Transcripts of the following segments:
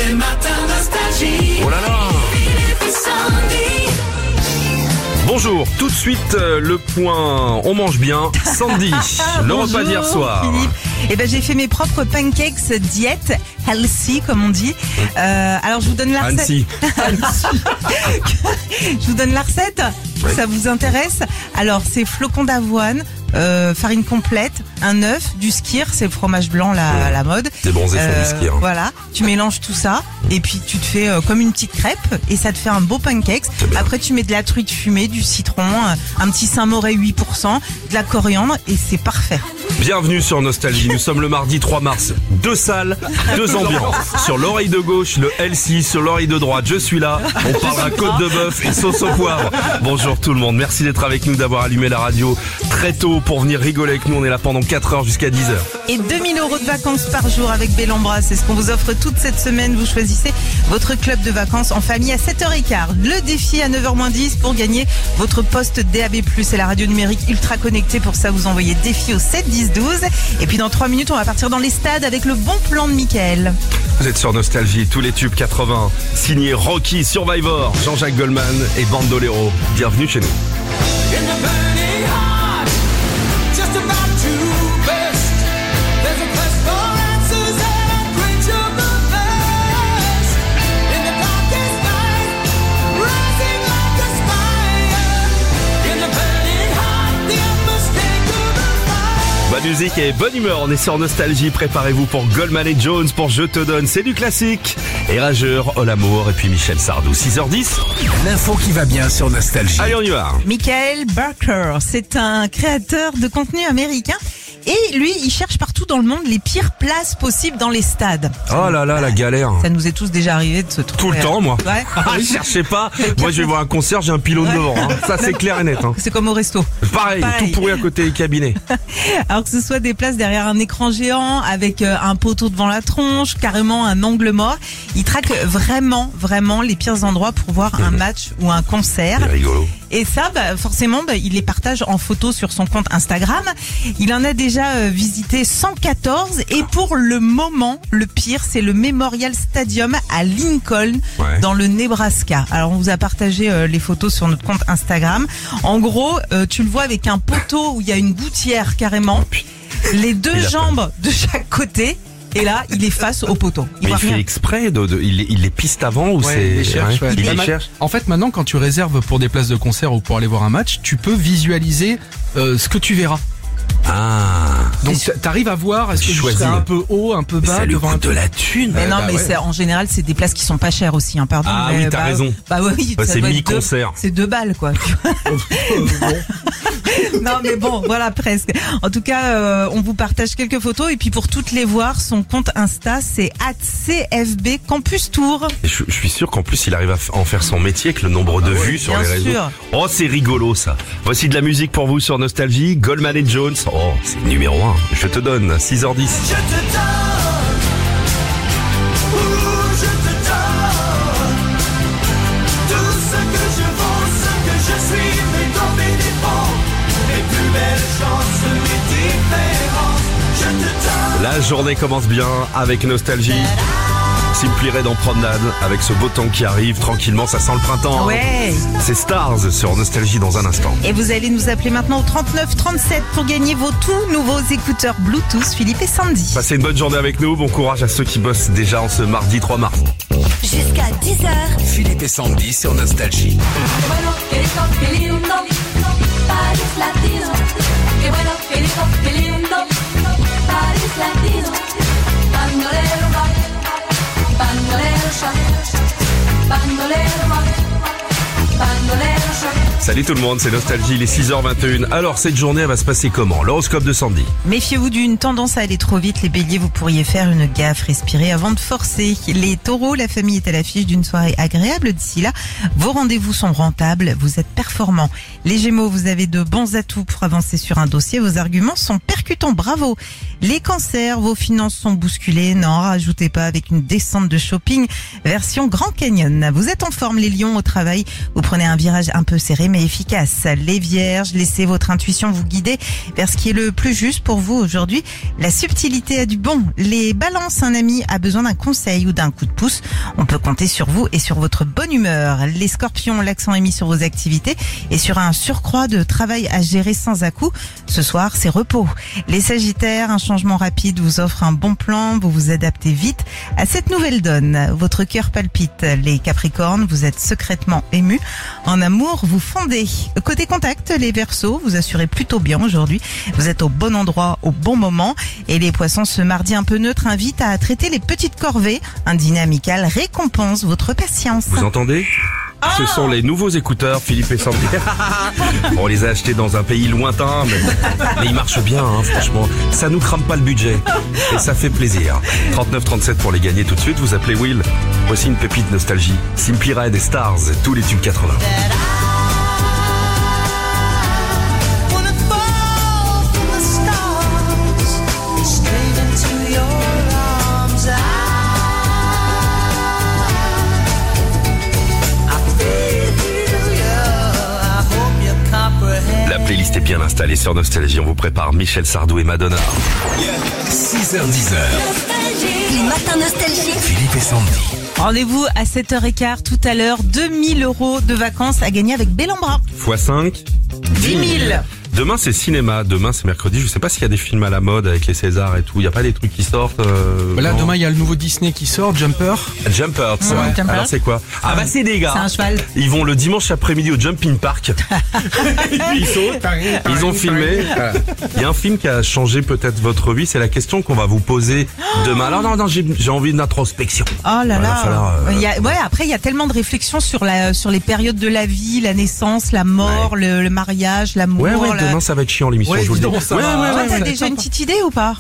Les matins nostalgie. Oh là là. Philippe et Sandy. Bonjour, tout de suite le point on mange bien. Sandy, le repas d'hier soir. Philippe. Eh ben, j'ai fait mes propres pancakes diète, healthy comme on dit. Alors je vous donne la recette. Annecy. Je vous donne la recette. Ouais. Ça vous intéresse? Alors c'est flocons d'avoine, farine complète, un œuf, du skyr, c'est le fromage blanc à la mode. Des bronzés font du ski. Hein. Voilà, tu mélanges tout ça et puis tu te fais comme une petite crêpe et ça te fait un beau pancake. Après tu mets de la truite fumée, du citron, un petit Saint-Moré 8%, de la coriandre et c'est parfait. Bienvenue sur Nostalgie, nous sommes le mardi 3 mars. 2 salles, 2 ambiances. Sur l'oreille de gauche, le L6, sur l'oreille de droite, je suis là. On parlera côte de bœuf et sauce au poivre. Bonjour tout le monde, merci d'être avec nous, d'avoir allumé la radio très tôt pour venir rigoler avec nous. On est là pendant 4 heures jusqu'à 10 heures. Et 2000 € de vacances par jour avec Bellambra, c'est ce qu'on vous offre toute cette semaine. Vous choisissez votre club de vacances en famille à 7h15. Le défi à 9h-10 pour gagner votre poste DAB+, et la radio numérique ultra connectée. Pour ça, vous envoyez défi au 7 10 12. Et puis dans 3 minutes, on va partir dans les stades avec le bon plan de Mickaël. Vous êtes sur Nostalgie, tous les tubes 80, signé Rocky, Survivor, Jean-Jacques Goldman et Bandolero. Bienvenue chez nous. In the burning heart, just about to burst. There's a quest for answers and a quench of the thirst. In the darkest night, rising like a spire. In the burning heart, the unmistakable fire. Bonne musique et bonne humeur, on est sur Nostalgie. Préparez-vous pour Goldman et Jones pour Je te donne, c'est du classique. Et Rageur, Oh l'amour et puis Michel Sardou, 6h10. L'info qui va bien sur Nostalgie. Allez, on y va. Michael Barker, c'est un créateur de contenu américain. Et lui, il cherche partout dans le monde les pires places possibles dans les stades. Oh là là, la galère. Ça nous est tous déjà arrivé de se trouver. Tout le temps, moi. Ouais. Ah, cherchez pas. Moi, je vais voir un concert, j'ai un pylône devant. Hein. Ça, c'est clair et net. Hein. C'est comme au resto. Pareil, tout pourri à côté des cabinets. Alors que ce soit des places derrière un écran géant, avec un poteau devant la tronche, carrément un angle mort. Il traque vraiment les pires endroits pour voir un match ou un concert. C'est rigolo. Et ça, forcément, il les partage en photo sur son compte Instagram. Il en a déjà visité 114 et pour le moment, le pire, c'est le Memorial Stadium à Lincoln, Ouais. dans le Nebraska. Alors, on vous a partagé les photos sur notre compte Instagram. En gros, tu le vois avec un poteau où il y a une gouttière carrément, les deux Il a jambes de chaque côté. Et là, il est face au poteau. Mais il voit fait rien. exprès il les piste avant ou Ouais, c'est... il les cherche, ouais. Il les Bah, cherche. En fait, maintenant, quand tu réserves pour des places de concert ou pour aller voir un match, tu peux visualiser ce que tu verras. Ah. Donc, t'arrives à voir est-ce Tu que je choisis. serai un peu haut, un peu Mais bas ça lui devant un coûte de la thune. Mais non, bah mais ouais. c'est, en général, c'est des places qui sont pas chères aussi, hein, pardon. Ah mais, oui, t'as raison. Bah oui, Bah, ça c'est doit être mi-concert. C'est 2 balles, quoi. Non, mais bon, voilà, presque. En tout cas, on vous partage quelques photos et puis pour toutes les voir, son compte Insta, c'est @CFB Campus Tour. Et je suis sûr qu'en plus il arrive à en faire son métier avec le nombre de vues sur bien les réseaux. sûr. Oh, c'est rigolo ça. Voici de la musique pour vous sur Nostalgie, Goldman et Jones. Oh, c'est le numéro 1. Je te donne 6h10. Je te donne, je te donne tout ce que je vaux, ce que je suis, mes dans mes défauts, mes plus belles chances, mes différences. Je te donne. La journée commence bien avec Nostalgie. Simply Red en promenade avec ce beau temps qui arrive tranquillement, ça sent le printemps. hein. Ouais. C'est Stars sur Nostalgie dans un instant. Et vous allez nous appeler maintenant au 39 37 pour gagner vos tout nouveaux écouteurs Bluetooth Philippe et Sandy. Passez une bonne journée avec nous. Bon courage à ceux qui bossent déjà en ce mardi 3 mars. Jusqu'à 10h, Philippe et Sandy sur Nostalgie. Qué bueno, qué lindo, Paris Latino. Qué bueno, qué lindo, Paris Latino. Bandolero, bandolero, bandolero, bandolero. Salut tout le monde, c'est Nostalgie, il est 6h21. Alors cette journée elle va se passer comment? L'horoscope de Sandy. Méfiez-vous d'une tendance à aller trop vite. Les béliers, vous pourriez faire une gaffe, respirer avant de forcer. Les taureaux, la famille est à l'affiche d'une soirée agréable. D'ici là, vos rendez-vous sont rentables, vous êtes performants. Les gémeaux, vous avez de bons atouts pour avancer sur un dossier. Vos arguments sont percutants, bravo. Les cancers, vos finances sont bousculées. N'en rajoutez pas avec une descente de shopping version Grand Canyon. Vous êtes en forme, les lions, au travail. Vous prenez un virage un peu serré, mais et efficace. Les vierges, laissez votre intuition vous guider vers ce qui est le plus juste pour vous aujourd'hui. La subtilité a du bon. Les balances, un ami a besoin d'un conseil ou d'un coup de pouce. On peut compter sur vous et sur votre bonne humeur. Les scorpions, l'accent est mis sur vos activités et sur un surcroît de travail à gérer sans à-coup. Ce soir, c'est repos. Les sagittaires, un changement rapide vous offre un bon plan. Vous vous adaptez vite à cette nouvelle donne. Votre cœur palpite. Les capricornes, vous êtes secrètement émus. En amour, vous fondez. Côté contact, les verseaux, vous assurez plutôt bien aujourd'hui. Vous êtes au bon endroit, au bon moment. Et les poissons, ce mardi un peu neutre, invite à traiter les petites corvées. Un dîner amical récompense votre patience. Vous entendez ? Ce sont les nouveaux écouteurs Philippe et Sandy. On les a achetés dans un pays lointain, mais ils marchent bien, hein, franchement. Ça nous crame pas le budget et ça fait plaisir. 39-37 pour les gagner tout de suite. Vous appelez Will. Voici une pépite nostalgie. Simply Red et Stars, tous les tubes 80. Wanna fall from the stars, straight into your arms. I feel you. I hope you comprehend. La playlist est bien installée sur Nostalgie. On vous prépare Michel Sardou et Madonna. 6h10. Les matins nostalgiques. Philippe et Sandy. Rendez-vous à 7h15 tout à l'heure. 2000 € de vacances à gagner avec Bellambra. x5, 10 000. Demain c'est cinéma, demain c'est mercredi. Je sais pas s'il y a des films à la mode avec les Césars et tout. Il y a pas des trucs qui sortent. Là, non. demain, il y a le nouveau Disney qui sort, Jumper. Jumper. ça. Ouais, Jumper. Alors c'est quoi? Ah bah c'est des gars. C'est un cheval. Ils vont le dimanche après-midi au Jumping Park. Ils sautent. Ils ont filmé. Voilà. Il y a un film qui a changé peut-être votre vie. C'est la question qu'on va vous poser demain. Alors non, j'ai envie d'introspection. Oh là Ouais, là. va falloir, Après, il y a tellement de réflexions sur les périodes de la vie, la naissance, la mort, le mariage, l'amour. Ouais, la- demain ça va être chiant l'émission. Ouais, je vous le dis. évidemment, ça Ouais, va. ouais, Toi, ouais, t'as ouais. déjà une petite idée ou pas?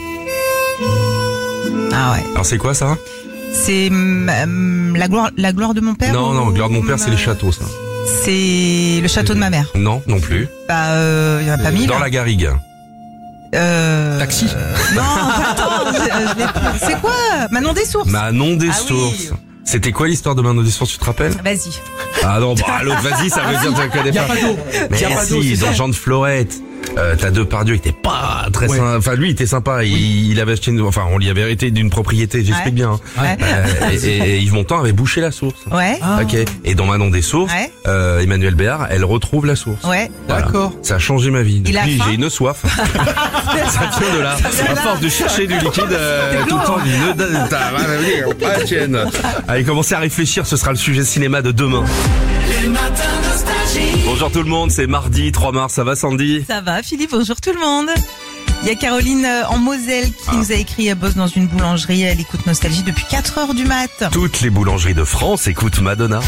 Ah ouais. Alors c'est quoi ça? C'est la gloire de mon père. Non, ou- non, gloire de mon père, c'est les châteaux, ça. C'est le château de ma mère. Non, non plus. Bah, il y en a pas mille. Dans la Garrigue. Taxi. Non, attends, je l'ai plus. C'est quoi? Manon des Sources. Manon des Ah oui. Sources. C'était quoi l'histoire de Manon des Sources, tu te rappelles? Vas-y. Ah non, bah l'autre, vas-y, ça veut dire que tu ne connais Y a pas. pas d'eau. Mais Y a pas d'eau, si, c'est dans ça. Jean de Florette. T'as Depardieu, il était pas très Ouais. sympa. Enfin, lui, il était sympa. Il avait acheté on lui avait hérité d'une propriété, j'explique Ouais. bien. Hein. Ouais. Et Yves Montand avait bouché la source. Ouais. Ok. Et dans Manon des Sources, Ouais. Emmanuel Béard, elle retrouve la source. Ouais. Voilà. D'accord. Ça a changé ma vie. Il a Depuis, faim j'ai une soif. Ça tient de là. vient de À là. force de chercher du liquide tout le temps, tienne. Allez, commencez à réfléchir. Ce sera le sujet cinéma de demain. Les matins nostalgiques. Bonjour tout le monde. C'est mardi 3 mars. Ça va, Sandy? Ça va, Philippe? Bonjour tout le monde. Il y a Caroline en Moselle qui nous a écrit, elle bosse dans une boulangerie, elle écoute Nostalgie depuis 4 heures du mat. Toutes les boulangeries de France écoutent Madonna.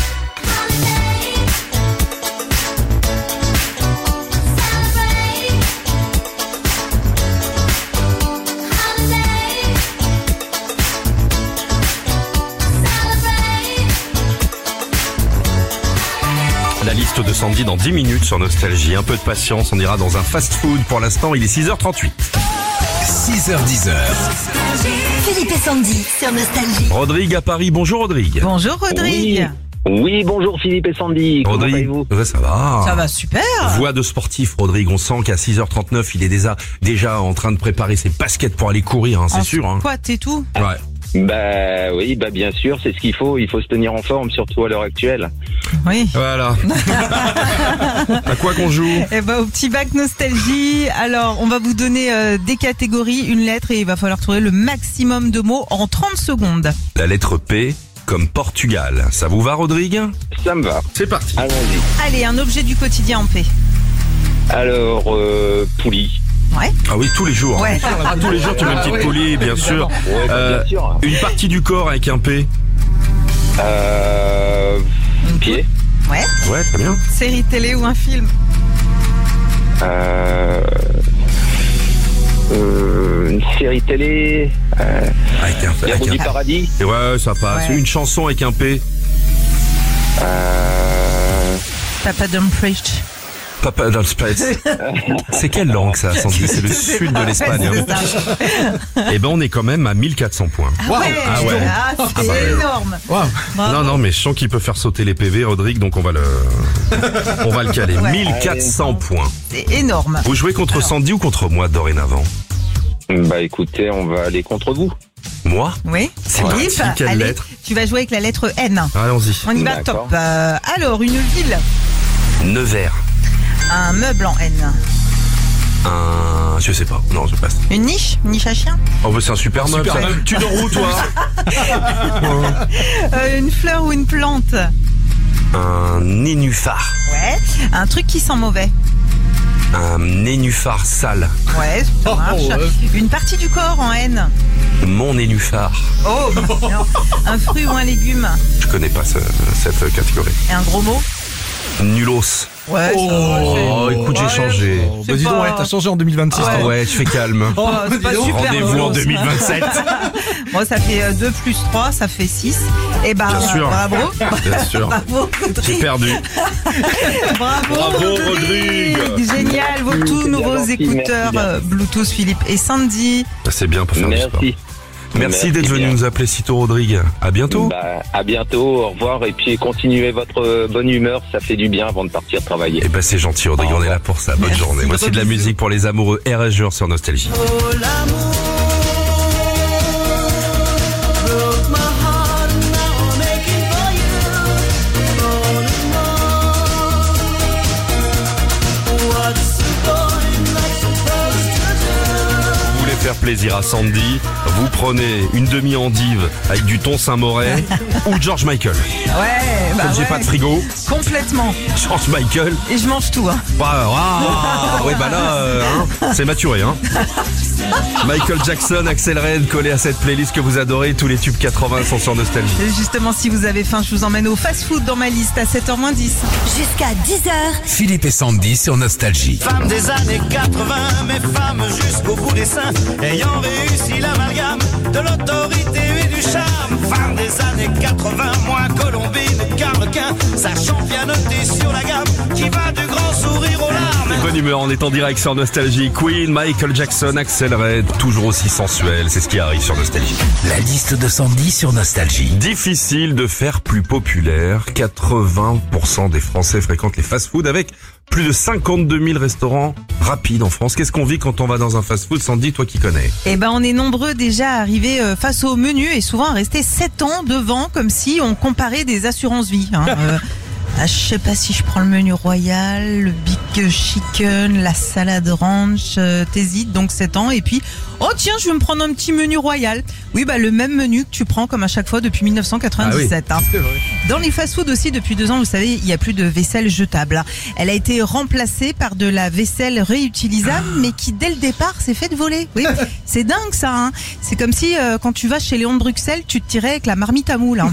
La liste de Sandy dans 10 minutes sur Nostalgie. Un peu de patience, on ira dans un fast-food. Pour l'instant, il est 6h38. 6h10. Philippe et Sandy sur Nostalgie. Rodrigue à Paris. Bonjour Rodrigue. Bonjour Rodrigue. Oui, bonjour Philippe et Sandy. Comment Rodrigue. allez-vous? Ouais, ça va. Ça va super. Voix de sportif, Rodrigue. On sent qu'à 6h39, il est déjà en train de préparer ses baskets pour aller courir, hein, c'est En sûr. Hein. squat et tout. Ouais. Bah oui, bah bien sûr, c'est ce qu'il faut. Il faut se tenir en forme, surtout à l'heure actuelle. Oui. Voilà. À quoi qu'on joue? Eh ben, au petit bac Nostalgie. Alors, on va vous donner des catégories, une lettre et il va falloir trouver le maximum de mots en 30 secondes. La lettre P comme Portugal. Ça vous va, Rodrigue? Ça me va. C'est parti. Allons-y. Allez, un objet du quotidien en paix. Alors, poulie. Ouais. Ah oui, tous les jours. Ouais. Ah, tous les jours, tu mets une petite poulie, bien sûr. Ouais, bah, bien sûr. Une partie du corps avec un P. Pied. Ouais. Ouais, très bien. Série télé ou un film. Une série télé. Avec un P. Les Roues du Paradis. Et ouais, ça passe. Ouais. Une chanson avec un P. Papa Don't Preach. Papa dans le Spritz. C'est quelle langue ça, Sandy? C'est le sud de l'Espagne. Hein. Eh ben on est quand même à 1400 points. Ah ouais, Ah ouais. c'est bah, énorme. Wow. Bravo. Non, mais je sens qu'il peut faire sauter les PV, Rodrigue, donc on va le caler. Ouais. 1400 points. C'est énorme. Vous jouez contre Sandy ou contre moi dorénavant? Bah écoutez, on va aller contre vous. Moi? Oui. C'est Philippe, parti, quelle allez, lettre? tu vas jouer avec la lettre N. Allons-y. On y va, D'accord. top. Alors, une ville, Nevers. un meuble en N. Je sais pas. Non, je passe. Une niche à chien. Oh, bah c'est un super meuble. ça. meuble. Tu dors où, toi? Une fleur ou une plante. Un nénuphar. Ouais. Un truc qui sent mauvais. Un nénuphar sale. Ouais, ça marche. ouais. Une partie du corps en N. Mon nénuphar. Oh, non. Un fruit ou un légume. Je connais pas cette catégorie. Et un gros mot. Nulos. Ouais. Oh, écoute, j'ai changé. Oh, bah dis donc, pas- ouais, t'as changé en 2026. Ouais. toi. Ouais, tu fais calme. Oh, c'est pas super. Rendez-vous en drôle. 2027. Bon, ça fait 2 plus 3, ça fait 6. Et ben, Bien sûr. bravo. Bien sûr. Bravo, J'ai Rodrigue. perdu. Bravo, Rodrigue. Génial, vos tout Bien nouveaux gentil, écouteurs merci bien. Bluetooth Philippe et Sandy. C'est bien pour faire du sport. Merci. Merci d'être venu bien. nous appeler sitôt, Rodrigue. À bientôt. Bah, à bientôt, au revoir. Et puis continuez votre bonne humeur, ça fait du bien avant de partir travailler. Eh ben c'est gentil, Rodrigue, on est là pour ça. Bonne Merci. journée. Voici de la musique pour les amoureux RS Jure sur Nostalgie. Vous voulez faire plaisir à Sandy, vous prenez une demi-endive avec du thon Saint-Moret ou George Michael. Ouais, bah Comme j'ai ouais, pas de frigo, complètement. George Michael. Et je mange tout, hein. Ouais, bah là, c'est maturé, hein. Michael Jackson, Axel Red, collé à cette playlist que vous adorez. Tous les tubes 80 sont sur Nostalgie. Et justement, si vous avez faim, je vous emmène au fast-food dans ma liste à 7h moins 10. Jusqu'à 10h, Philippe et Sandy sur Nostalgie. Femmes des années 80, mais femmes jusqu'au bout des seins, ayant réussi l'amalgame de l'autorité et du charme. Femmes des années 80, moins Colombine, Carlequin, sachant bien noter sur la gamme, qui va du grand sourire aux larmes. Bonne humeur, on est en direct sur Nostalgie. Queen, Michael Jackson, Axel Red, toujours aussi sensuel, c'est ce qui arrive sur Nostalgie. La liste de Sandy sur Nostalgie. Difficile de faire plus populaire. 80% des Français fréquentent les fast-food avec plus de 52 000 restaurants rapides en France. Qu'est-ce qu'on vit quand on va dans un fast-food? Sandy, toi qui connais. Eh ben, on est nombreux déjà à arriver face au menu et souvent à rester 7 ans devant comme si on comparait des assurances-vie. Hein. Je sais pas si je prends le menu royal, le big chicken, la salade ranch, t'hésites donc 7 ans et puis oh tiens je vais me prendre un petit menu royal. Oui bah le même menu que tu prends comme à chaque fois depuis 1997. Hein. Dans les fast-foods aussi depuis 2 ans vous savez il y a plus de vaisselle jetable. Elle a été remplacée par de la vaisselle réutilisable mais qui dès le départ s'est faite voler. Oui c'est dingue ça. Hein. C'est comme si quand tu vas chez Léon de Bruxelles tu te tirais avec la marmite à moule. Hein.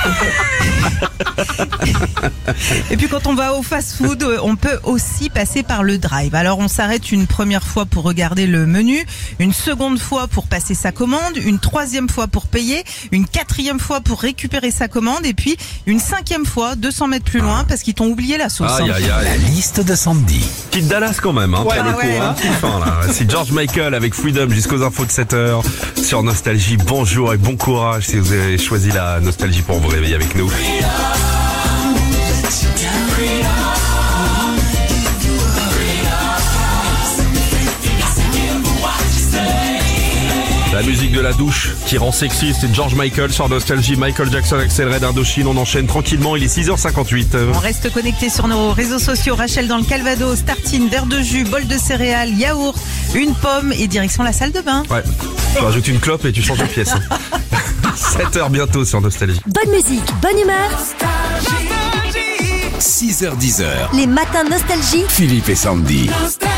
Et puis quand on va au fast-food, on peut aussi passer par le drive. Alors on s'arrête une première fois pour regarder le menu, une seconde fois pour passer sa commande, une troisième fois pour payer, une quatrième fois pour récupérer sa commande et puis une 5e fois 200 mètres plus loin parce qu'ils t'ont oublié la sauce. Aïe, aïe, La aïe. liste de Sandy. Petite Dallas quand même, hein, pour le coup, ouais. hein, petit fin, là. C'est George Michael avec Freedom jusqu'aux infos de 7h sur Nostalgie. Bonjour et bon courage si vous avez choisi la Nostalgie pour vous réveiller avec nous. La musique de la douche qui rend sexy, c'est George Michael sur Nostalgie. Michael Jackson, Axel Red, Indochine. On enchaîne tranquillement, il est 6h58. On reste connecté sur nos réseaux sociaux. Rachel dans le Calvados, tartine, verre de jus, bol de céréales, yaourt, une pomme et direction la salle de bain. Ouais, tu rajoutes une clope et tu changes de pièce. 7h bientôt sur Nostalgie. bonne musique, bonne humeur. 6h10. Les matins nostalgie. Philippe et Sandy. Nostalgie.